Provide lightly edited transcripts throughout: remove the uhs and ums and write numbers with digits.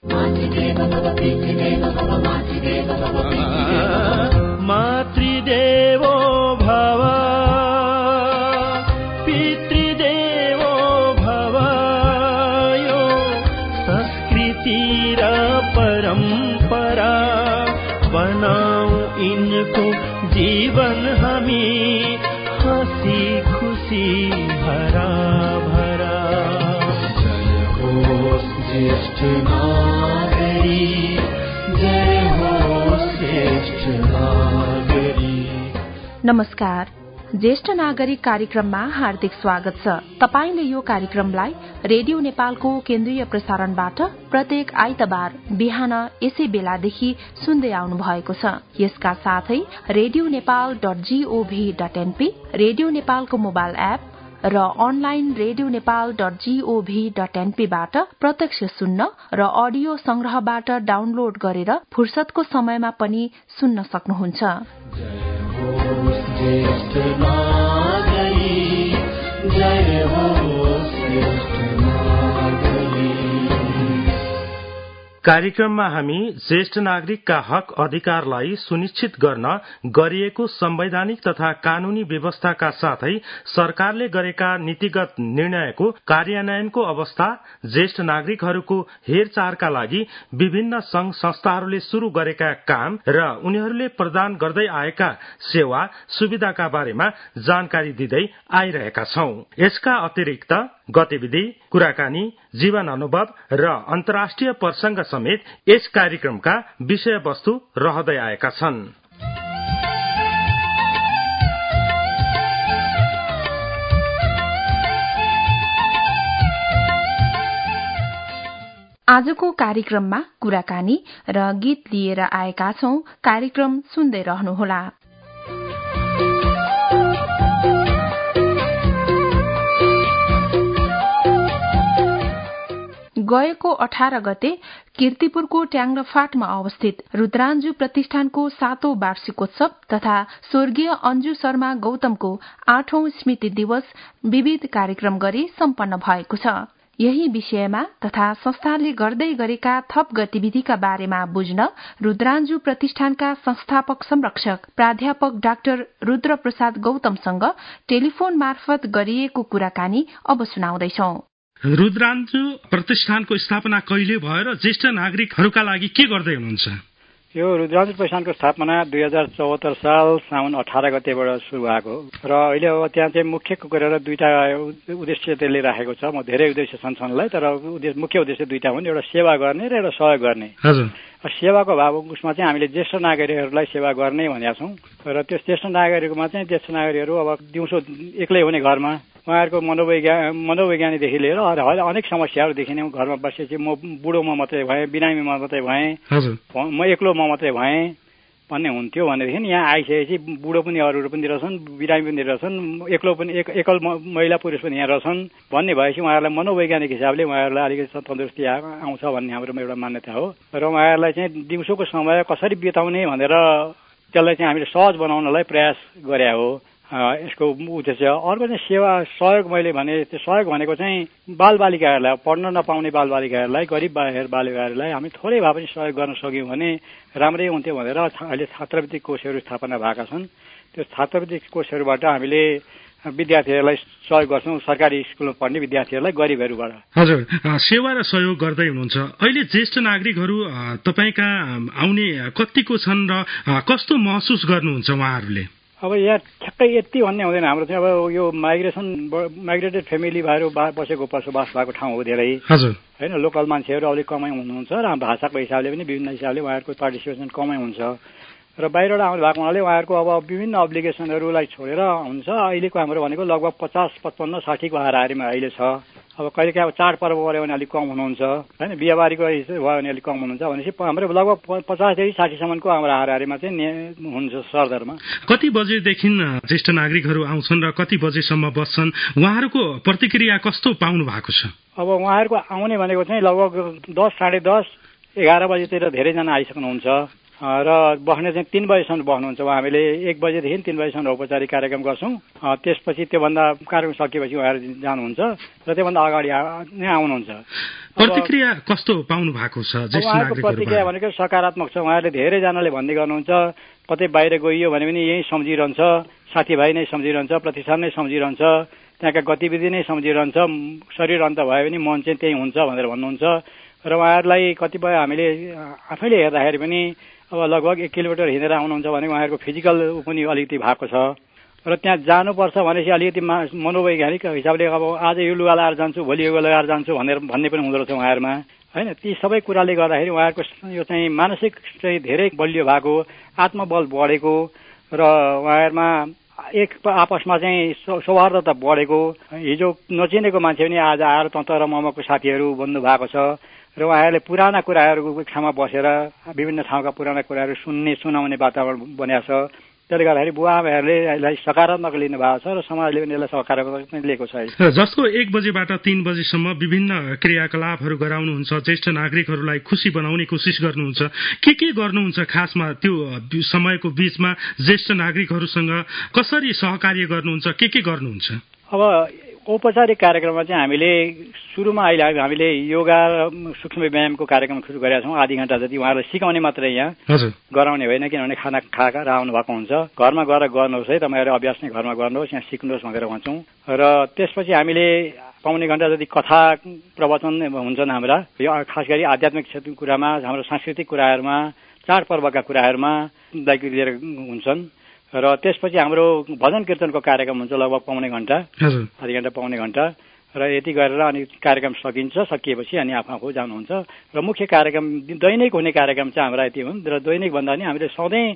मातृदेवो भव पितृदेवो भव यो संस्कृति र परंपरा बनाऊ इनको जीवन हमी हंसी खुशी भरा भरा। जय हो ज्येष्ठ नागरी, जय हो श्रेष्ठ नागरी। नमस्कार, ज्येष्ठ नागरिक कार्यक्रममा हार्दिक स्वागत छ। तपाईले यो कार्यक्रमलाई रेडियो नेपालको केन्द्रीय प्रसारणबाट प्रत्येक आइतबार बिहान यसै बेलादेखि सुन्दै आउनु भएको छ। यसका साथै रेडियो नेपाल.gov.np, रेडियो नेपालको मोबाइल एप र अनलाइन रेडियो नेपाल.gov.np बाट प्रत्यक्ष सुन्न र अडियो संग्रहबाट डाउनलोड गरेर फुर्सदको समयमा पनि सुन्न सक्नुहुन्छ। ज्येष्ठ नागरी, जय हो श्रेष्ठ नागरी। कार्यक्रममा हामी ज्येष्ठ नागरिकका हक अधिकारलाई सुनिश्चित गर्न गरिएको संवैधानिक तथा कानूनी व्यवस्थाका साथै सरकारले गरेका नीतिगत निर्णयको कार्यान्वयनको अवस्था, ज्येष्ठ नागरिकहरूको हेरचाहका लागि विभिन्न संघ संस्थाहरूले शुरू गरेका काम र उनीहरूले प्रदान गर्दै आएका सेवा सुविधाका बारेमा जानकारी दिँदै आइरहेका छौं। यसका अतिरिक्त गतिविधि, कुराकानी, जीवन अनुभव र अन्तर्राष्ट्रिय प्रसंग समेत यस कार्यक्रमका विषयवस्तु रहँदै आएका छन्। आजको कार्यक्रममा कुराकानी र गीत लिएर आएका छौं। कार्यक्रम सुन्दै रहनुहोला। गएको 18 गते कीर्तिपुरको ट्याङ्ग्रफाटमा अवस्थित रुद्राञ्जु प्रतिष्ठानको 7औं वार्षिकोत्सव तथा स्वर्गीय अन्जु शर्मा गौतमको 8औं स्मृति दिवस विविध कार्यक्रम गरी सम्पन्न भएको छ। यही विषयमा तथा संस्थाले गर्दै गरेका थप गतिविधिका बारेमा बुझ्न रुद्राञ्जु प्रतिष्ठानका संस्थापक संरक्षक प्राध्यापक डाक्टर रुद्र प्रसाद गौतमसँग टेलिफोन मार्फत गरिएको कुराकानी अब सुनाउँदैछौं। रुद्राञ्जु प्रतिष्ठानको स्थापना कहिले भयो र ज्येष्ठ नागरिकहरूका लागि के गर्दै हुनुहुन्छ? यो रुद्राञ्जु प्रतिष्ठानको स्थापना 2074 साल साउन 18 गतेबाट सुरु भएको र अहिले अब त्यहाँ चाहिँ मुख्य गरेर दुईटा उद्देश्य त्यसले राखेको छ। म धेरै उद्देश्य छन् तर मुख्य उद्देश्य दुईटा हुन्, एउटा सेवा गर्ने र एउटा सहयोग गर्ने। हजुर, सेवाको भाव उसमा चाहिँ हामीले ज्येष्ठ नागरिकहरूलाई सेवा गर्ने भनेका छौँ र त्यो ज्येष्ठ नागरिकमा चाहिँ ज्येष्ठ नागरिकहरू अब दिउँसो एक्लै हुने घरमा उहाँहरूको मनोवैज्ञानिकदेखि लिएर अनेक समस्याहरू देखिने। घरमा बसेपछि म बुढो म मात्रै भएँ, बिरामी म मात्रै भएँ, म एक्लो म मात्रै भएँ भन्ने हुन्थ्यो। भनेदेखि यहाँ आइसकेपछि बुढो पनि अरूहरू पनि रहेछन्, बिरामी पनि रहेछन्, एक्लो पनि एकल महिला पुरुष पनि यहाँ रहेछन् भन्ने भएपछि उहाँहरूलाई मनोवैज्ञानिक हिसाबले उहाँहरूलाई अलिकति तन्दुरुस्ती आउँछ भन्ने हाम्रो एउटा मान्यता हो र उहाँहरूलाई चाहिँ दिउँसोको समय कसरी बिताउने भनेर त्यसलाई चाहिँ हामीले सहज बनाउनलाई प्रयास गरे हो। यसको उद्देश्य अर्को चाहिँ सेवा सहयोग। मैले भने त्यो सहयोग भनेको चाहिँ बालबालिकाहरूलाई, पढ्न नपाउने बालबालिकाहरूलाई, गरिब बालबालिकाहरूलाई हामी थोरै भए पनि सहयोग गर्न सक्यौँ भने राम्रै हुन्थ्यो भनेर अहिले छात्रवृत्ति कोषहरू स्थापना भएका छन्। त्यो छात्रवृत्ति कोषहरूबाट हामीले विद्यार्थीहरूलाई सहयोग गर्छौँ, सरकारी स्कुलमा पढ्ने विद्यार्थीहरूलाई, गरिबहरूबाट। हजुर, सेवा र सहयोग गर्दै हुनुहुन्छ। अहिले ज्येष्ठ नागरिकहरू तपाईँका आउने कतिको छन् र कस्तो महसुस गर्नुहुन्छ उहाँहरूले? अब यहाँ ठ्याक्कै यति भन्ने हुँदैन। हाम्रो चाहिँ अब यो माइग्रेटेड फेमिली भएर बसेको बसोबास भएको ठाउँ हो धेरै, होइन। लोकल मान्छेहरू अलिक कमै हुनुहुन्छ र भाषाको हिसाबले पनि विभिन्न हिसाबले उहाँहरूको पार्टिसिपेसन कमै हुन्छ र बाहिरबाट आउनु भएको हुनाले उहाँहरूको अब विभिन्न अब्लिगेसनहरूलाई छोडेर हुन्छ। अहिलेको हाम्रो भनेको लगभग 50, 55, 60 को हाराहारीमा अहिले छ। अब कहिलेकाहीँ अब चाडपर्व गऱ्यो भने अलिक कम हुनुहुन्छ, होइन। बिहाबारीको भयो भने अलिक कम हुनुहुन्छ। भनेपछि हाम्रो लगभग 50देखि 60सम्मको हाम्रो हाराहारीमा चाहिँ हुन्छ सरदरमा। कति बजेदेखि ज्येष्ठ नागरिकहरू आउँछन् र कति बजेसम्म बस्छन्? उहाँहरूको प्रतिक्रिया कस्तो पाउनु भएको छ? अब उहाँहरूको आउने भनेको चाहिँ लगभग 10, साढे 10, 11 बजीतिर धेरैजना आइसक्नुहुन्छ। र बस्ने चाहिँ 3 बजेसम्म बस्नुहुन्छ। हामीले 1 बजेदेखि 3 बजेसम्म औपचारिक कार्यक्रम गर्छौँ। त्यसपछि त्योभन्दा कार्यक्रम सकिएपछि उहाँहरू जानुहुन्छ र त्योभन्दा अगाडि नै आउनुहुन्छ। प्रतिक्रिया कस्तो पाउनु भएको छ ज्येष्ठ नागरिकहरुबाट? प्रतिक्रिया भनेको सकारात्मक छ। उहाँहरूले धेरैजनाले भन्दै गर्नुहुन्छ कतै बाहिर गइयो भने पनि यही सम्झिरहन्छ, साथीभाइ नै सम्झिरहन्छ, प्रतिष्ठान नै सम्झिरहन्छ, त्यहाँका गतिविधि नै सम्झिरहन्छ, शरीर अन्त भए पनि मन चाहिँ त्यही हुन्छ भनेर भन्नुहुन्छ। र उहाँहरूलाई कतिपय हामीले आफैले हेर्दाखेरि पनि अब लगभग 1 किलोमिटर हिँडेर आउनुहुन्छ भने उहाँहरूको फिजिकल पनि अलिकति भएको छ र त्यहाँ जानुपर्छ भनेपछि अलिकति मनोवैज्ञानिक हिसाबले अब आज यो लुगा लगाएर जान्छु, भोलि यो लगाएर जान्छु भन्ने पनि हुँदो रहेछ उहाँहरूमा, हैन। ती सबै कुराले गर्दाखेरि उहाँहरूको यो चाहिँ मानसिक चाहिँ धेरै बलियो भएको, आत्मबल बढेको र उहाँहरूमा एक आपसमा चाहिँ सौहार्दता बढेको, हिजो नचिनेको मान्छे पनि आज आएर त र ममको साथीहरू बन्नु भएको छ र उहाँहरूले पुराना कुराहरूको ठाउँमा बसेर विभिन्न ठाउँका पुराना कुराहरू सुनाउने वातावरण बनिएको छ। त्यसले गर्दाखेरि बुवा आमाहरूले यसलाई सकारात्मक लिनु भएको छ र समाजले पनि यसलाई सकारात्मक लिएको छ। जस्तो 1 बजेबाट 3 बजेसम्म विभिन्न क्रियाकलापहरू गराउनुहुन्छ, ज्येष्ठ नागरिकहरूलाई खुसी बनाउने कोसिस गर्नुहुन्छ। के गर्नुहुन्छ खासमा त्यो समयको बीचमा ज्येष्ठ नागरिकहरूसँग कसरी सहकार्य गर्नुहुन्छ, के गर्नुहुन्छ? अब औपचारिक कार्यक्रममा चाहिँ हामीले सुरुमा अहिले हामीले योगा र सूक्ष्म व्यायामको कार्यक्रम सुरु गरेका छौँ। आधी घण्टा जति उहाँहरूलाई सिकाउने मात्रै यहाँ गराउने होइन, किनभने खाना खाएर आउनु भएको हुन्छ। घरमा गएर गर्नुहोस् है, तपाईँहरू अभ्यास नै घरमा गर्नुहोस्, यहाँ सिक्नुहोस् भनेर भन्छौँ। र त्यसपछि हामीले पाउने घण्टा जति कथा प्रवचन हुन्छन् हाम्रा, यो खास गरी आध्यात्मिक कुरामा, हाम्रो सांस्कृतिक कुराहरूमा, चाडपर्वका कुराहरूमा लिएर हुन्छन्। र त्यसपछि हाम्रो भजन कीर्तनको कार्यक्रम हुन्छ लगभग पाउने घण्टा, आधी घण्टा पाउने घण्टा, र यति गरेर अनि कार्यक्रम सकिएपछि अनि आफू जानुहुन्छ। र मुख्य कार्यक्रम दैनिक हुने कार्यक्रम चाहिँ हाम्रा यति हुन्। र दैनिक भन्दा नि हामीले सधैँ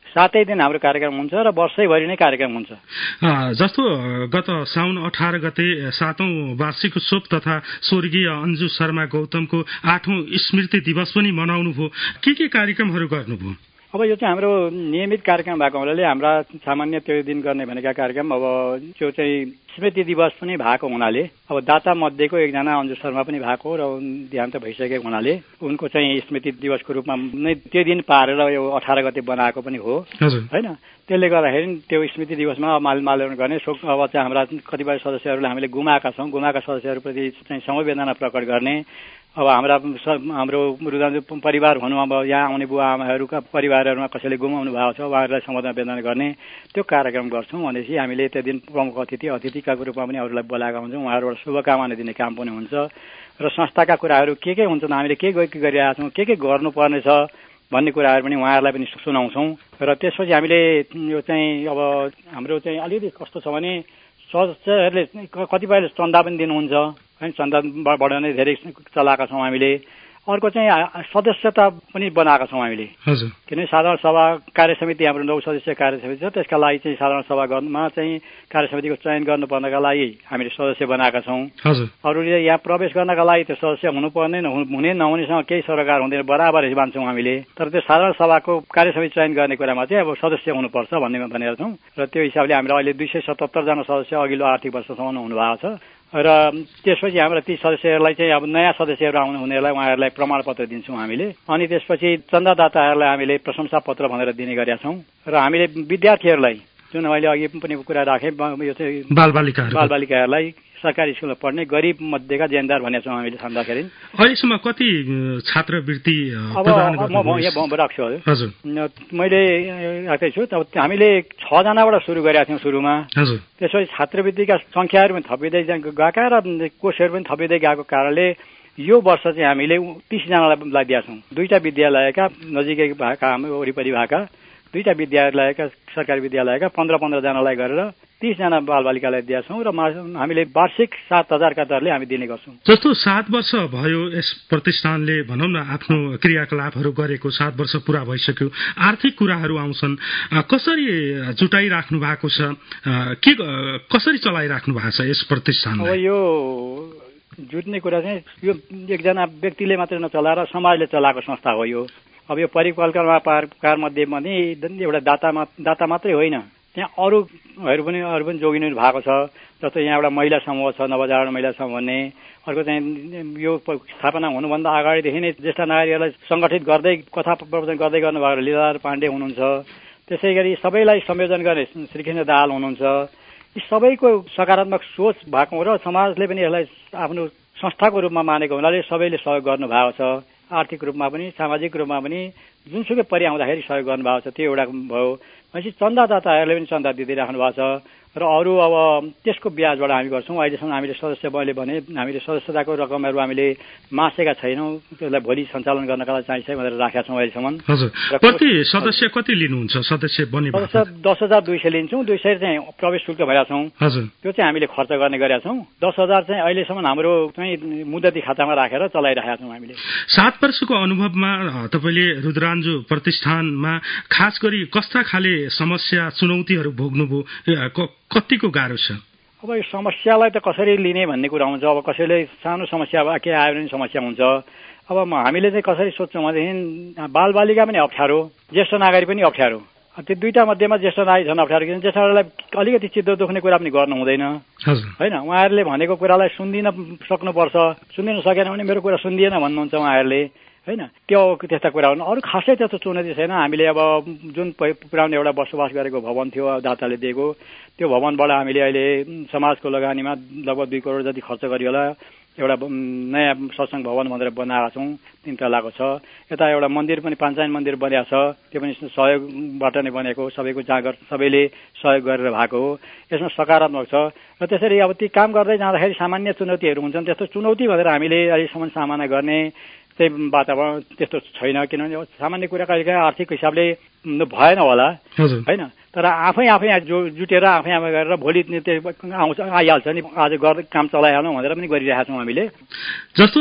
7 दिन हाम्रो कार्यक्रम हुन्छ र वर्षैभरि नै कार्यक्रम हुन्छ। जस्तो गत साउन 18 गते 7औं वार्षिक उत्सव तथा स्वर्गीय अन्जु शर्मा गौतमको 8औं स्मृति दिवस पनि मनाउनु भयो। के कार्यक्रमहरू गर्नुभयो? अब यो चाहिँ हाम्रो नियमित कार्यक्रम भएको हुनाले हाम्रा सामान्य त्यो दिन गर्ने भनेका कार्यक्रम अब त्यो चाहिँ स्मृति दिवस पनि भएको हुनाले अब दाता मध्येको एकजना अन्जु शर्मा पनि भएको र देहान्त भइसकेको हुनाले उनको चाहिँ स्मृति दिवसको रूपमा नै त्यो दिन पारेर यो 18 गते बनाएको पनि हो, हैन। त्यसले गर्दाखेरि त्यो स्मृति दिवसमा माल्यार्पण गर्ने अब चाहिँ हाम्रा कतिपय सदस्यहरूले हामीले गुमाएका छौँ, गुमाएका सदस्यहरूप्रति चाहिँ समवेदना प्रकट गर्ने। अब हाम्रो रुदान्जु परिवार भनौँ, अब यहाँ आउने बुवा आमाहरूका परिवारहरूमा कसैले गुमाउनु भएको छ उहाँहरूलाई समवेदना गर्ने त्यो कार्यक्रम गर्छौँ। भनेपछि हामीले त्यो दिन प्रमुख अतिथिका रूपमा पनि अरूलाई बोलाएका हुन्छौँ। उहाँहरूबाट शुभकामना दिने काम पनि हुन्छ र संस्थाका कुराहरू के हुन्छन्, हामीले के गरिरहेका छौँ, के गर्नुपर्ने छ भन्ने कुराहरू पनि उहाँहरूलाई पनि सुनाउँछौँ। र त्यसपछि हामीले यो चाहिँ अब हाम्रो चाहिँ अलिकति कस्तो छ भने सदस्यहरूले कतिपयले चन्दा पनि दिनुहुन्छ, है, चन्दाबाट नै धेरै चलाएका छौँ हामीले। अर्को चाहिँ सदस्यता पनि बनाएका छौँ हामीले, किनभने साधारण सभा कार्यसमिति हाम्रो 9 सदस्यीय कार्यसमिति छ। त्यसका लागि चाहिँ साधारण सभा गर्नुमा चाहिँ कार्यसमितिको चयन गर्नुपर्नका लागि हामीले सदस्य बनाएका छौँ। अरूले यहाँ प्रवेश गर्नका लागि त्यो सदस्य हुनुपर्ने हुने नहुनेसँग केही सरोकार हुँदैन, बराबर मान्छौँ हामीले। तर त्यो साधारण सभाको कार्यसमिति चयन गर्ने कुरामा चाहिँ अब सदस्य हुनुपर्छ भनेर छौँ। र त्यो हिसाबले हाम्रो अहिले 277 जना सदस्य अघिल्लो आर्थिक वर्षसम्म हुनुभएको छ। र त्यसपछि हाम्रा ती सदस्यहरूलाई चाहिँ अब नयाँ सदस्यहरू आउनु हुनेहरूलाई उहाँहरूलाई प्रमाणपत्र दिन्छौँ हामीले। अनि त्यसपछि चन्दादाताहरूलाई हामीले प्रशंसा पत्र भनेर दिने गरेका छौँ। र हामीले विद्यार्थीहरूलाई जुन मैले अघि पनि कुरा राखेँ, यो चाहिँ बालबालिकाहरूलाई सरकारी स्कुलमा पढ्ने गरिब मध्येका जेनदार भनेको छौँ हामीले छान्दाखेरि। अहिलेसम्म कति छात्रवृत्ति राख्छु? हजुर, मैले राख्दैछु। हामीले 6 जनाबाट सुरु गरेका थियौँ सुरुमा। त्यसपछि छात्रवृत्तिका संख्याहरू पनि थपिँदै गएका र कोर्सहरू पनि थपिँदै गएको कारणले यो वर्ष चाहिँ हामीले 30 जनालाई दिएका छौँ। 2टा विद्यालयका नजिकै भएका हाम्रो वरिपरि भएका 2टा विद्यालयका सरकारी विद्यालयका 15-15 जनालाई गरेर 30 जना बालबालिकालाई दिएका छौँ। र हामीले वार्षिक 7,000 का दरले हामी दिने गर्छौँ। जस्तो 7 वर्ष भयो यस प्रतिष्ठानले भनौँ न आफ्नो क्रियाकलापहरू गरेको, 7 वर्ष पूरा भइसक्यो, आर्थिक कुराहरू आउँछन्, कसरी जुटाइराख्नु भएको छ, कसरी चलाइराख्नु भएको छ यस प्रतिष्ठानलाई? अब यो जुट्ने कुरा चाहिँ यो एकजना व्यक्तिले मात्रै नचलाएर समाजले चलाएको संस्था हो यो। अब यो परिकल्पना कार मध्ये पनि एउटा दाता मात्रै होइन, त्यहाँ अरू पनि जोगिनु भएको छ। जस्तो यहाँ एउटा महिला समूह छ, नवजागरण महिला समूह भन्ने। अर्को चाहिँ यो स्थापना हुनुभन्दा अगाडिदेखि नै ज्येष्ठ नागरिकहरूलाई सङ्गठित गर्दै कथा प्रवचन गर्दै गर्नुभएको लीलाधर पाण्डे हुनुहुन्छ। त्यसै गरी सबैलाई संयोजन गर्ने श्रीकृष्ण दाहाल हुनुहुन्छ। यी सबैको सकारात्मक सोच भएको र समाजले पनि यसलाई आफ्नो संस्थाको रूपमा मानेको हुनाले सबैले सहयोग गर्नुभएको छ। आर्थिक रूपमा पनि सामाजिक रूपमा पनि जुनसुकै परिआउँदाखेरि सहयोग गर्नुभएको छ। त्यो एउटा भयो। भनेपछि चन्दादाताहरूले पनि चन्दा दिइराख्नु भएको छ र अरू अब त्यसको ब्याजबाट हामी गर्छौँ। अहिलेसम्म हामीले सदस्य मैले भने हामीले सदस्यताको रकमहरू हामीले मासेका छैनौँ। त्यसलाई भोलि सञ्चालन गर्नका लागि चाहिन्छ भनेर राखेका छौँ अहिलेसम्म। हजुर, प्रति सदस्य कति लिनुहुन्छ? सदस्य बने 10,200 लिन्छौँ। 200 चाहिँ प्रवेश शुल्क भएका छौँ। हजुर, त्यो चाहिँ हामीले खर्च गर्ने गरेका छौँ। 10,000 चाहिँ अहिलेसम्म हाम्रो चाहिँ मुद्दती खातामा राखेर चलाइरहेका छौँ हामीले। 7 वर्षको अनुभवमा तपाईँले रुद्रान्जु प्रतिष्ठानमा खास गरी कस्ता खाले समस्या चुनौतीहरू भोग्नुभयो? कतिको गाह्रो छ? अब यो समस्यालाई त कसरी लिने भन्ने कुरा हुन्छ। अब कसैले सानो समस्या के आयो भने समस्या हुन्छ। अब हामीले चाहिँ कसरी सोध्छौँ भनेदेखि बालबालिका पनि अप्ठ्यारो, ज्येष्ठ नागरिक पनि अप्ठ्यारो। त्यो दुईटा मध्येमा ज्येष्ठ नागरिक झन् अप्ठ्यारो। किनभने ज्येष्ठ नागरिकलाई अलिकति चित्त दुख्ने कुरा पनि गर्नु हुँदैन होइन। उहाँहरूले भनेको कुरालाई सुनिदिन सक्नुपर्छ। सुनिदिन सकेन भने मेरो कुरा सुनिदिएन भन्नुहुन्छ उहाँहरूले होइन। त्यो त्यस्ता कुरा हुन्। अरू खासै त्यस्तो चुनौती छैन। हामीले अब जुन पुरानो एउटा बसोबास गरेको भवन थियो दाताले दिएको, त्यो भवनबाट हामीले अहिले समाजको लगानीमा लगभग 2 करोड जति खर्च गरियो होला। एउटा नयाँ सत्सङ्ग भवन भनेर बनाएका छौँ, 3 तलाको छ। यता एउटा मन्दिर पनि पाञ्चायन मन्दिर बनेको छ। त्यो पनि सहयोगबाट नै बनेको, सबैको जाँगर सबैले सहयोग गरेर भएको हो। यसमा सकारात्मक छ। र त्यसरी अब ती काम गर्दै जाँदाखेरि सामान्य चुनौतीहरू हुन्छन्। त्यस्तो चुनौती भनेर हामीले अहिलेसम्म सामना गर्ने चाहिँ वातावरण त्यस्तो छैन। किनभने सामान्य कुरा कहिलेकाहीँ आर्थिक हिसाबले भएन होला होइन। तर आफै जुटेर आफै गरेर भोलि आइहाल्छ नि, आज काम चलाइहाल्नु भनेर पनि गरिरहेका छौँ हामीले। जस्तो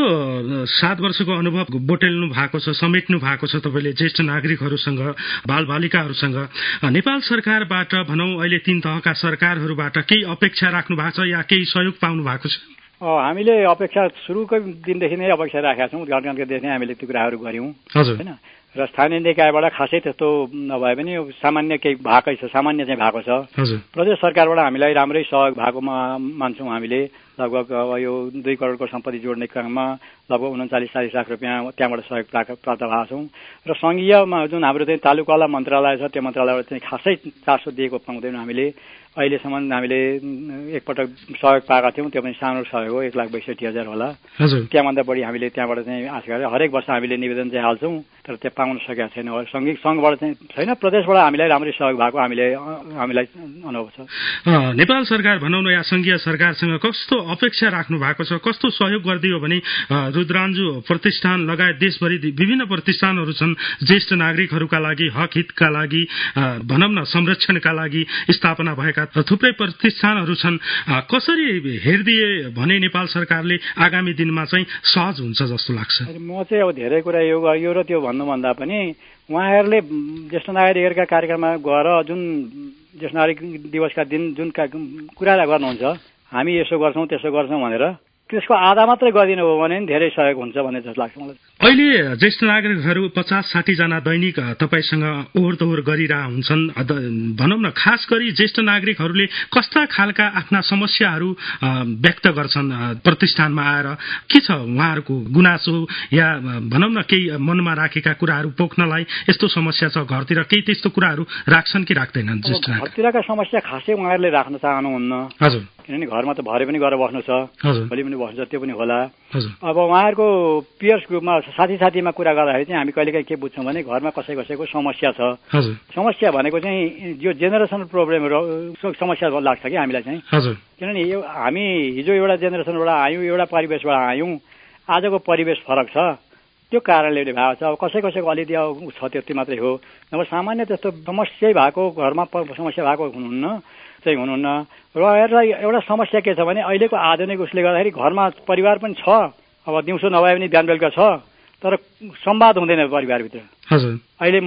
7 वर्षको अनुभव बोटेल्नु भएको छ, समेट्नु भएको छ तपाईँले ज्येष्ठ नागरिकहरूसँग, बालबालिकाहरूसँग। नेपाल सरकारबाट भनौँ अहिले 3 तहका सरकारहरूबाट केही अपेक्षा राख्नु भएको छ या केही सहयोग पाउनु भएको छ? हामीले अपेक्षा सुरुकै दिनदेखि नै अपेक्षा राखेका छौँ। उद्घाटनको दिनदेखि हामीले त्यो कुराहरू गऱ्यौँ होइन। र स्थानीय निकायबाट खासै त्यस्तो नभए पनि सामान्य केही भएकै छ, सामान्य चाहिँ भएको छ। प्रदेश सरकारबाट हामीलाई राम्रै सहयोग भएकोमा मान्छौँ हामीले। लगभग अब यो 2 करोडको सम्पत्ति जोड्ने क्रममा लगभग 39-40 लाख रुपियाँ त्यहाँबाट सहयोग प्राप्त भएको छौँ। र सङ्घीयमा जुन हाम्रो चाहिँ तालुकावाला मन्त्रालय छ, त्यो मन्त्रालयबाट चाहिँ खासै चासो दिएको पाउँदैनौँ हामीले। अहिलेसम्म हामीले एकपटक सहयोग पाएका थियौँ। त्यो पनि सानो सहयोग हो, 1,62,000 होला। त्यहाँभन्दा बढी हामीले त्यहाँबाट चाहिँ आश गरेर हरेक वर्ष हामीले निवेदन चाहिँ हाल्छौँ। तर त्यो पाउन सकेका छैन। सङ्घबाट चाहिँ छैन, प्रदेशबाट हामीलाई राम्रै सहयोग भएको हामीलाई अनुभव छ। नेपाल सरकार भनौँ न या सङ्घीय सरकारसँग कस्तो अपेक्षा राख्नु भएको छ? कस्तो सहयोग गरिदियो भने रुद्रान्जु प्रतिष्ठान लगायत देशभरि विभिन्न प्रतिष्ठानहरू छन् ज्येष्ठ नागरिकहरूका लागि, हक हितका लागि, भनौँ न संरक्षणका लागि स्थापना भएका थुप्रै प्रतिष्ठानहरू छन्। कसरी हेरिदिए भने नेपाल सरकारले आगामी दिनमा चाहिँ सहज हुन्छ जस्तो लाग्छ? म चाहिँ अब धेरै कुरा यो र त्यो भन्नुभन्दा पनि उहाँहरूले ज्येष्ठ नागरिकहरूका कार्यक्रममा गएर जुन ज्येष्ठ नागरिक दिवसका दिन जुन कुरा गर्नुहुन्छ, हामी यसो गर्छौँ त्यसो गर्छौँ भनेर त्यसको आधा मात्रै गरिदिनु हो भने धेरै सहयोग हुन्छ भन्ने जस्तो लाग्छ मलाई। अहिले ज्येष्ठ नागरिकहरू 50-60 जना दैनिक तपाईँसँग ओहोर दोहोर गरिरहेका हुन्छन्। भनौँ न खास गरी ज्येष्ठ नागरिकहरूले कस्ता खालका आफ्ना समस्याहरू व्यक्त गर्छन् प्रतिष्ठानमा आएर? के छ उहाँहरूको गुनासो या भनौँ न केही मनमा राखेका कुराहरू पोख्नलाई? यस्तो समस्या छ घरतिर, केही त्यस्तो कुराहरू राख्छन् कि राख्दैनन् ज्येष्ठ नागरिक? घरतिरका समस्या खासै उहाँहरूले राख्न चाहनुहुन्न। हजुर, किनभने घरमा त भरे पनि गएर बस्नु छ, भोलि पनि बस्नु छ, त्यो पनि होला। अब उहाँहरूको पियर्स ग्रुपमा साथीमा कुरा गर्दाखेरि चाहिँ हामी कहिलेकाहीँ के बुझ्छौँ भने घरमा कसैको समस्या छ। समस्या भनेको चाहिँ यो जेनेरेसनल प्रब्लमहरू समस्या लाग्छ कि हामीलाई चाहिँ। किनभने यो हामी हिजो एउटा जेनेरेसनबाट आयौँ, एउटा परिवेशबाट आयौँ, आजको परिवेश फरक छ। त्यो कारणले भएको छ। अब कसैको अलिकति छ त्यति मात्रै हो। अब सामान्य त्यस्तो समस्या भएको घरमा समस्या भएको हुनुहुन्न। र एउटा समस्या के छ भने अहिलेको आधुनिक उसले गर्दाखेरि घरमा परिवार पनि छ। अब दिउँसो नभए पनि बिहान बेलुका छ, तर संवाद हुँदैन परिवारभित्र। अहिले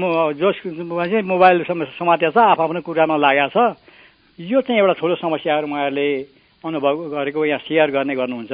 चाहिँ मोबाइल समातेको छ, आफ्नो कुरामा लागेको छ। यो चाहिँ एउटा ठुलो समस्याहरू उहाँहरूले अनुभव गरेको यहाँ सेयर गर्नुहुन्छ।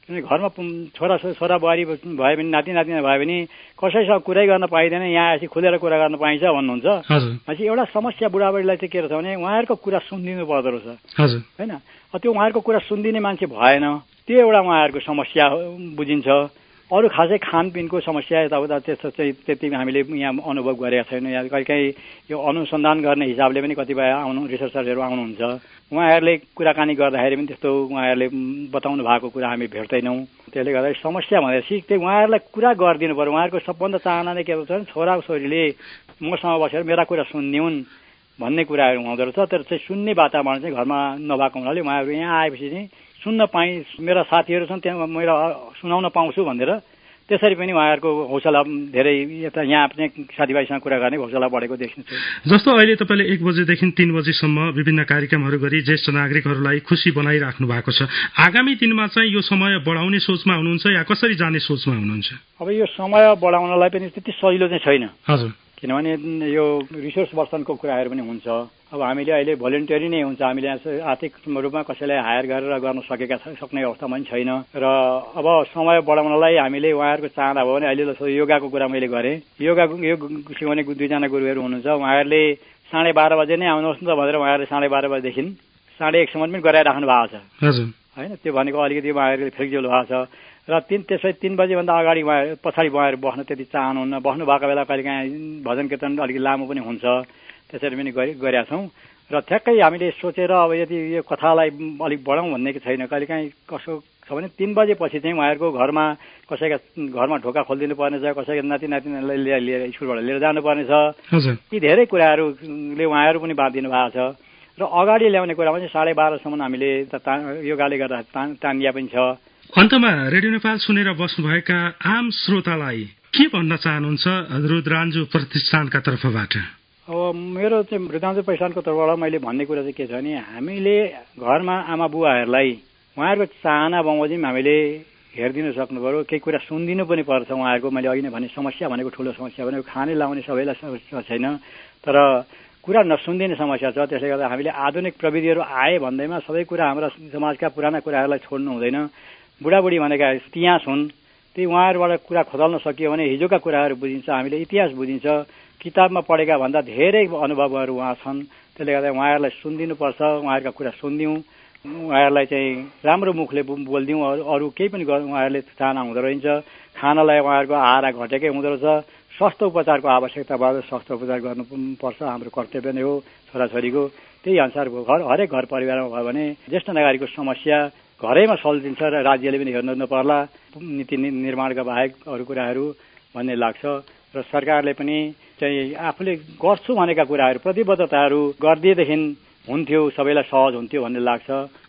किनभने घरमा छोरा बुहारी भए पनि नाति नातिना भए पनि कसैसँग कुरै गर्न पाइँदैन, यहाँ आएपछि खुलेर कुरा गर्न पाइन्छ भन्नुहुन्छ। भनेपछि एउटा समस्या बुढाबुढीलाई चाहिँ के रहेछ भने उहाँहरूको कुरा सुनिदिनु पर्दो रहेछ होइन। त्यो उहाँहरूको कुरा सुनिदिने मान्छे भएन, त्यो एउटा उहाँहरूको समस्या बुझिन्छ। अरू खासै खानपिनको समस्या यताउता त्यस्तो चाहिँ त्यति हामीले यहाँ अनुभव गरेका छैनौँ। यहाँ कहीँ यो अनुसन्धान गर्ने हिसाबले पनि कतिपय रिसर्चरहरू आउनुहुन्छ, उहाँहरूले कुराकानी गर्दाखेरि पनि त्यस्तो उहाँहरूले बताउनु भएको कुरा हामी भेट्दैनौँ। त्यसले गर्दा समस्या भनेपछि त्यही उहाँहरूलाई कुरा गरिदिनु पर्यो। उहाँहरूको सबभन्दा चाहना नै के छ भने छोराछोरीले मसँग बसेर मेरा कुरा सुनिदिउन् भन्ने कुराहरू हुँदो रहेछ। तर चाहिँ सुन्ने वातावरण चाहिँ घरमा नभएको हुनाले उहाँहरू यहाँ आएपछि चाहिँ सुन्न पाएँ, मेरा साथीहरू छन् त्यहाँ मेरो सुनाउन पाउँछु भनेर त्यसरी पनि उहाँहरूको हौसला धेरै यता यहाँ पनि साथीभाइसँग कुरा गर्ने हौसला बढेको देखिन्छ। जस्तो अहिले तपाईँले 1 बजेदेखि 3 बजेसम्म विभिन्न कार्यक्रमहरू गरी ज्येष्ठ नागरिकहरूलाई खुसी बनाइराख्नु भएको छ। आगामी दिनमा चाहिँ यो समय बढाउने सोचमा हुनुहुन्छ या कसरी जाने सोचमा हुनुहुन्छ? अब यो समय बढाउनलाई पनि त्यति सजिलो चाहिँ छैन। हजुर, किनभने यो रिसोर्स पर्सनको कुराहरू पनि हुन्छ। अब हामीले अहिले भोलिन्टियरी नै हुन्छ, हामीले आर्थिक रूपमा कसैलाई हायर गरेर गर्न सक्ने अवस्था पनि छैन। र अब समय बढाउनलाई हामीले उहाँहरूको चाहना भयो भने अहिले योगाको कुरा मैले गरेँ। योग सिकाउने 2जना गुरुहरू हुनुहुन्छ, उहाँहरूले 12:30 बजे नै आउनुहोस् न त भनेर उहाँहरूले 12:30 बजेदेखि 1:30 पनि गराइराख्नु भएको छ होइन। त्यो भनेको अलिकति उहाँहरूले फ्लेक्सिबल भएको छ। र त्यसै 3 बजेभन्दा अगाडि पछाडि उहाँहरू बस्न त्यति चाहनुहुन्न। बस्नु भएको बेला कहिलेकाहीँ भजन कीर्तन अलिकति लामो पनि हुन्छ, त्यसरी पनि गरेका छौँ। र ठ्याक्कै हामीले सोचेर अब यदि यो कथालाई अलिक बढाउँ भन्ने छैन। कहिलेकाहीँ कसो छ भने 3 बजेपछि चाहिँ उहाँहरूको घरमा कसैका घरमा ढोका खोलिदिनु पर्ने छ, कसैका नातिनालाई लिएर स्कुलबाट लिएर जानुपर्ने छ। यी धेरै कुराहरूले उहाँहरू पनि बाँधिनु भएको छ। र अगाडि ल्याउने कुरामा चाहिँ 12:30सम्म हामीले योगाले गर्दा तानिया पनि छ। अन्तमा रेडियो नेपाल सुनेर बस्नुभएका आम श्रोतालाई के भन्न चाहनुहुन्छ रुद्रान्जु प्रतिष्ठानका तर्फबाट? अब मेरो चाहिँ रुद्रान्जु प्रतिष्ठानको तर्फबाट मैले भन्ने कुरा चाहिँ के छ भने हामीले घरमा आमा बुवाहरूलाई उहाँहरूको चाहना बमोजिम हामीले हेरिदिनु सक्नु पर्यो। केही कुरा सुनिदिनु पनि पर्छ उहाँहरूको। मैले अघि नै भने समस्या भनेको ठुलो समस्या भनेको खाने लाउने सबैलाई समस्या छैन, तर कुरा नसुनिदिने समस्या छ। त्यसले गर्दा हामीले आधुनिक प्रविधिहरू आए भन्दैमा सबै कुरा हाम्रा समाजका पुराना कुराहरूलाई छोड्नु हुँदैन। बुढाबुढी भनेका इतिहास हुन्, त्यही उहाँहरूबाट कुरा खोदल्न सकियो भने हिजोका कुराहरू बुझिन्छ, हामीले इतिहास बुझिन्छ। किताबमा पढेका भन्दा धेरै अनुभवहरू उहाँ छन्। त्यसले गर्दा उहाँहरूलाई सुनिदिनुपर्छ, उहाँहरूका कुरा सुनिदिउँ, उहाँहरूलाई चाहिँ राम्रो मुखले बोलिदिउँ। अरू केही पनि उहाँहरूले चाहना हुँदो रहेछ। खानालाई उहाँहरूको आहारा घटेकै हुँदो रहेछ। स्वास्थ्य उपचारको आवश्यकता भयो, स्वास्थ्य उपचार गर्नुपर्छ, हाम्रो कर्तव्य नै हो छोराछोरीको। त्यही अनुसार हरेक घर परिवारमा भयो भने ज्येष्ठ नागरिकको समस्या घरैमा सल्झिन्छ र राज्यले पनि हेर्नु नपर्ला नीति निर्माणका बाहेक अरू कुराहरू भन्ने लाग्छ। र सरकारले पनि चाहिँ आफूले गर्छु भनेका कुराहरू प्रतिबद्धताहरू गरिदिएदेखि हुन्थ्यो, सबैलाई सहज हुन्थ्यो भन्ने लाग्छ।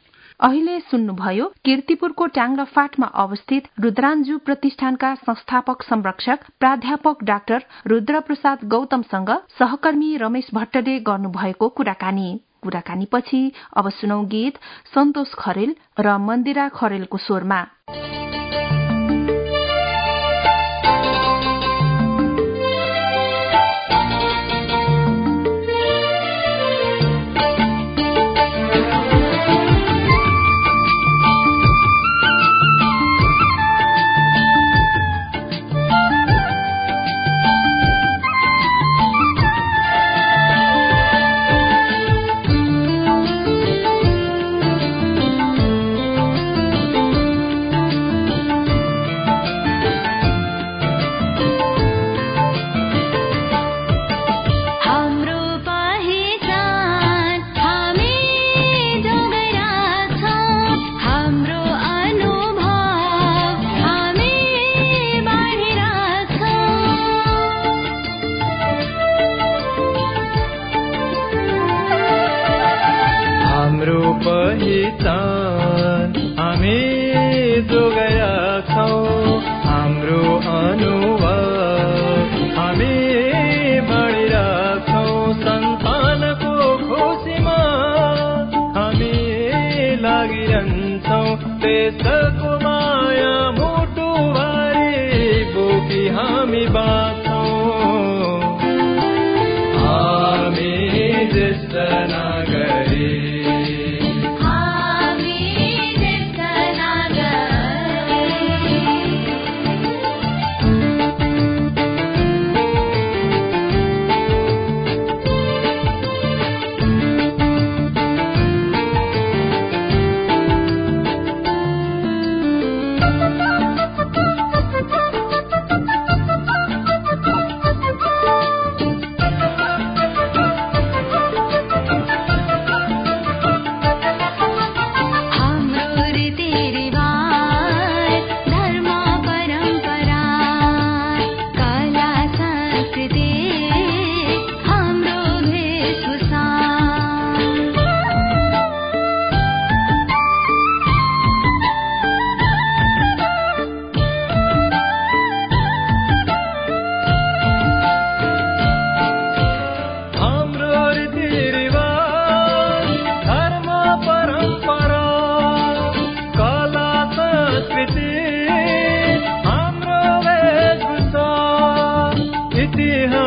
अहिले सुन्नुभयो कीर्तिपुरको ट्याङ्ग्राफाटमा अवस्थित रुद्रान्जु प्रतिष्ठानका संस्थापक संरक्षक प्राध्यापक डाक्टर रुद्रप्रसाद गौतमसँग सहकर्मी रमेश भट्टले गर्नुभएको कुराकानीपछि अब सुनौ गीत सन्तोष खरेल र मन्दिरा खरेलको स्वरमा।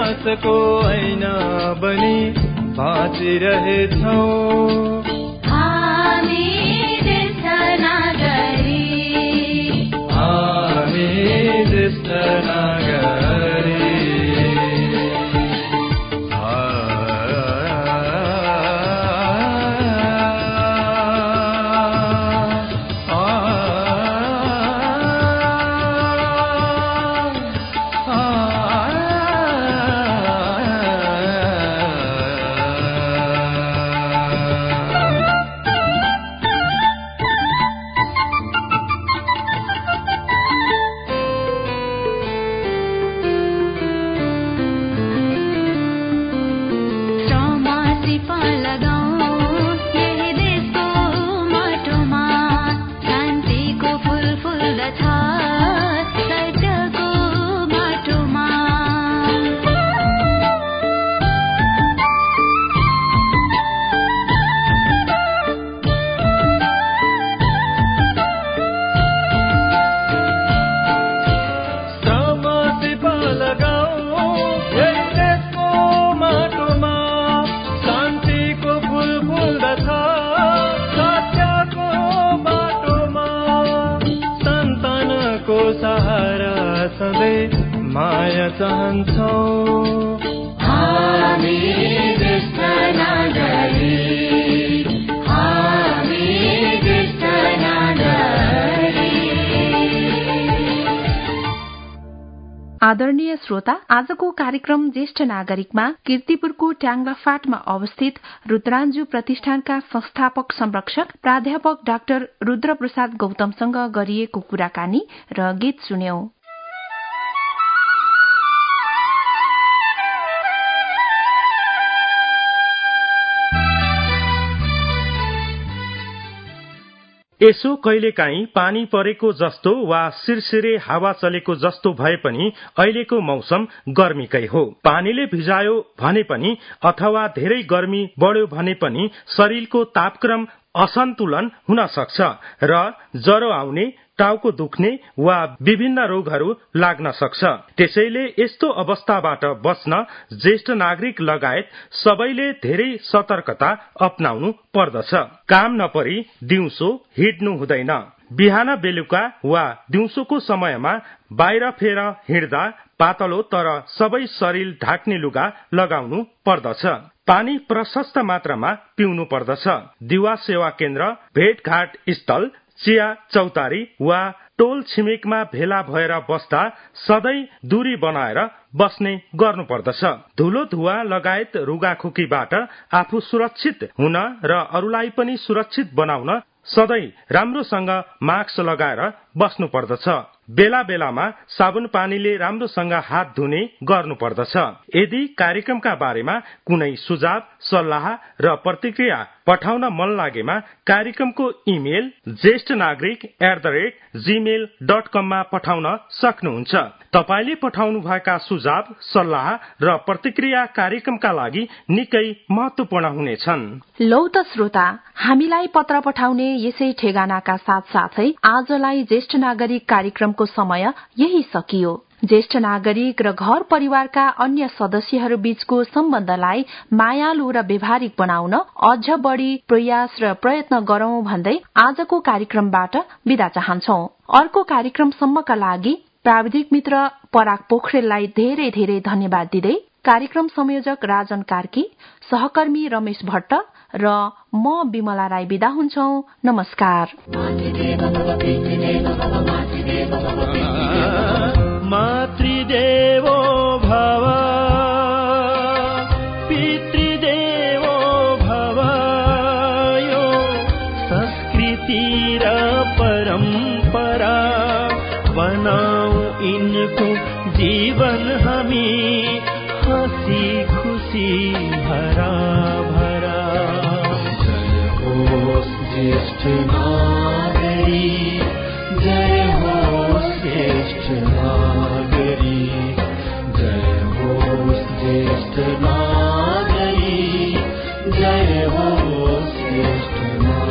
इतिहासको ऐना बनी बाँचिरहेछौ। हामी ज्येष्ठ नागरी, हामी ज्येष्ठ नागरी। माया चाहन्छौ। हामी ज्येष्ठ नागरी, हामी ज्येष्ठ नागरी। आदरणीय श्रोता, आजको कार्यक्रम ज्येष्ठ नागरिकमा कीर्तिपुरको ट्याङ्लाफाटमा अवस्थित रुद्राञ्जु प्रतिष्ठानका संस्थापक संरक्षक प्राध्यापक डाक्टर रुद्रप्रसाद गौतमसँग गरिएको कुराकानी र गीत सुन्यौं। यसो कहिलेकाहीँ पानी परेको जस्तो वा सिरसिरे हावा चलेको जस्तो भए पनि अहिलेको मौसम गर्मीकै हो। पानीले भिजायो भने पनि अथवा धेरै गर्मी बढ्यो भने पनि शरीरको तापक्रम असन्तुलन हुन सक्छ र ज्वरो आउने, टाउको दुख्ने वा विभिन्न रोगहरू लाग्न सक्छ। त्यसैले यस्तो अवस्थाबाट बच्न ज्येष्ठ नागरिक लगायत सबैले धेरै सतर्कता अपनाउनु पर्दछ। काम नपरी दिउँसो हिँड्नु हुँदैन। बिहान बेलुका वा दिउँसोको समयमा बाहिर फेर हिँड्दा पातलो तर सबै शरीर ढाक्ने लुगा लगाउनु पर्दछ। पानी प्रशस्त मात्रामा पिउनु पर्दछ। दिवा सेवा केन्द्र, भेटघाट स्थल, चिया चौतारी वा टोल छिमेकमा भेला भएर बस्दा सधैँ दूरी बनाएर बस्ने गर्नुपर्दछ। धुलो धुवा लगायत रुगाखोकीबाट आफू सुरक्षित हुन र अरूलाई पनि सुरक्षित बनाउन सधैँ राम्रोसँग मास्क लगाएर बस्नु पर्दछ। बेला बेलामा साबुन पानीले राम्रोसँग हात धुने गर्नुपर्दछ। यदि कार्यक्रमका बारेमा कुनै सुझाव, सल्लाह र प्रतिक्रिया पठाउन मन लागेमा कार्यक्रमको इमेल ज्येष्ठनागरिक@gmail.com मा पठाउन सक्नुहुन्छ। तपाईले पठाउनु भएका सुझाव, सल्लाह र प्रतिक्रिया कार्यक्रमका लागि निकै महत्वपूर्ण हुनेछन्। लौ त श्रोता, हामीलाई पत्र पठाउने यसै ठेगानाका साथसाथै आजलाई ज्येष्ठ नागरिक कार्यक्रमको समय यही सकियो। ज्येष्ठ नागरिक र घर परिवारका अन्य सदस्यहरू बीचको सम्बन्धलाई मायालु र व्यवहारिक बनाउन अझ बढ़ी प्रयास र प्रयत्न गरौं भन्दै आजको कार्यक्रमबाट बिदा चाहन्छौ। अर्को कार्यक्रमसम्मका लागि प्राविधिक मित्र पराग पोखरेललाई धेरै धेरै धन्यवाद दिँदै कार्यक्रम संयोजक राजन कार्की, सहकर्मी रमेश भट्ट र म विमला राई बिदा हुन्छौ। नमस्कार। मातृदेवो भव, पितृदेवो भव, यो संस्कृति र परम्परा बनाऊ इनको जीवन हामी हसी खुशी भरा भरा। जय होस् ज्येष्ठ नागरी, जय होस् ज्येष्ठ नागरी, जय होस् ज्येष्ठ नागरी, जय होस् ज्येष्ठ नागरी।